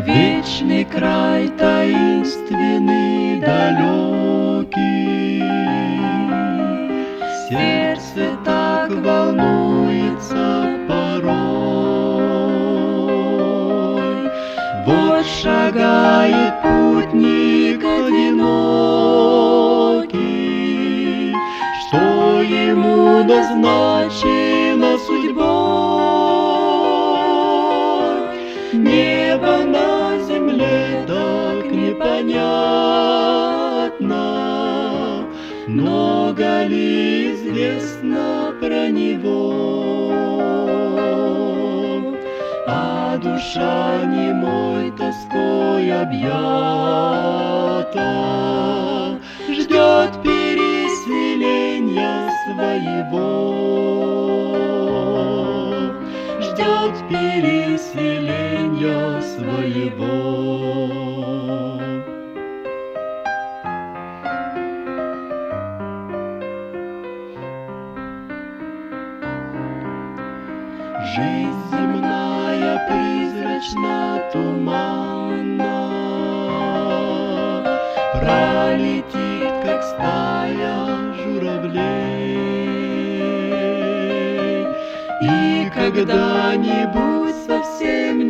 вечный край таинственный, далекий. Сердце так волнуется порой. Вот шагает путник одинокий, что ему назначено судьбой. Небо на земле так непонятно, много ли известно про него? А душа немой тоской объята ждет переселения своего, ждет переселения своего. Жизнь земная призрачна, туманна, пролетит, как стая журавлей. И когда-нибудь совсем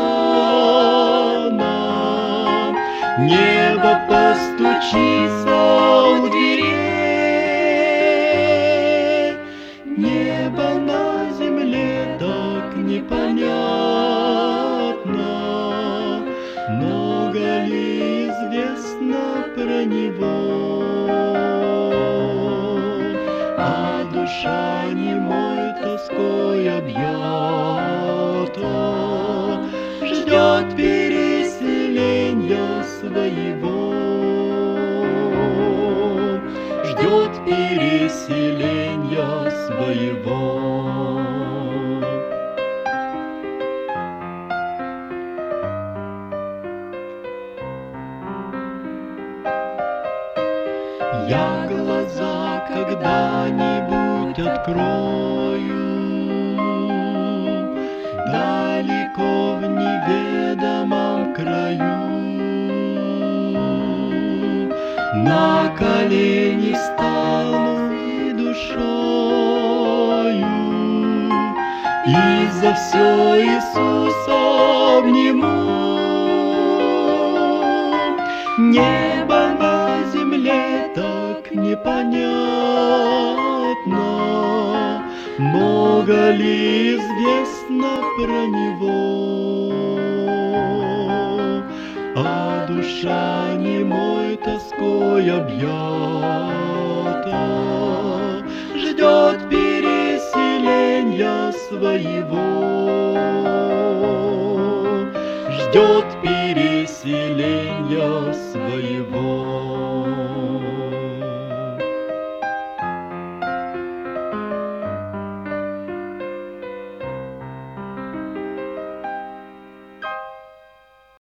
нежданно небо постучится у дверей. Небо на земле так непонятно, много ли известно про него? А душа немой тоской объята ждет переселения своего, ждет переселения своего. Я глаза когда-нибудь открою далеко в неведомом краю, на колени встану и душою, и за все Иисуса обниму. Небо на земле так непонятно, много ли известно про него? А душа немой тоской объята ждет переселения своего, ждет переселения своего.